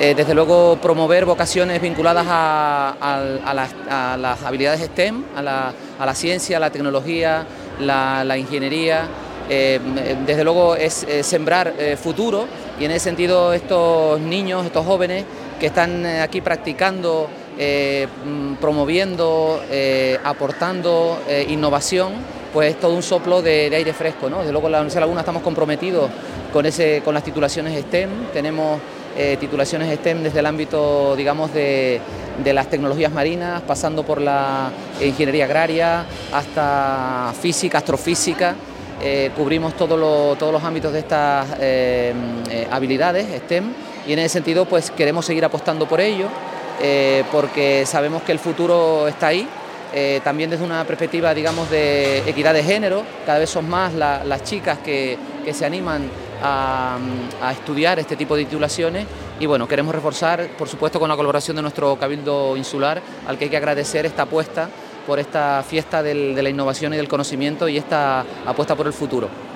Desde luego promover vocaciones vinculadas a las habilidades STEM, a la ciencia, la tecnología, la ingeniería. Desde luego es sembrar futuro, y en ese sentido estos niños, estos jóvenes que están aquí practicando, promoviendo, aportando innovación, pues es todo un soplo de aire fresco, ¿no? Desde luego en la Universidad de La Laguna estamos comprometidos con las titulaciones STEM. Tenemos titulaciones STEM desde el ámbito, digamos, de las tecnologías marinas, pasando por la ingeniería agraria, hasta física, astrofísica. Cubrimos todos los ámbitos de estas habilidades STEM, y en ese sentido pues queremos seguir apostando por ello, porque sabemos que el futuro está ahí. También desde una perspectiva, digamos, de equidad de género, cada vez son más las chicas que se animan a estudiar este tipo de titulaciones, y bueno, queremos reforzar, por supuesto, con la colaboración de nuestro Cabildo Insular, al que hay que agradecer esta apuesta por esta fiesta de la innovación y del conocimiento, y esta apuesta por el futuro.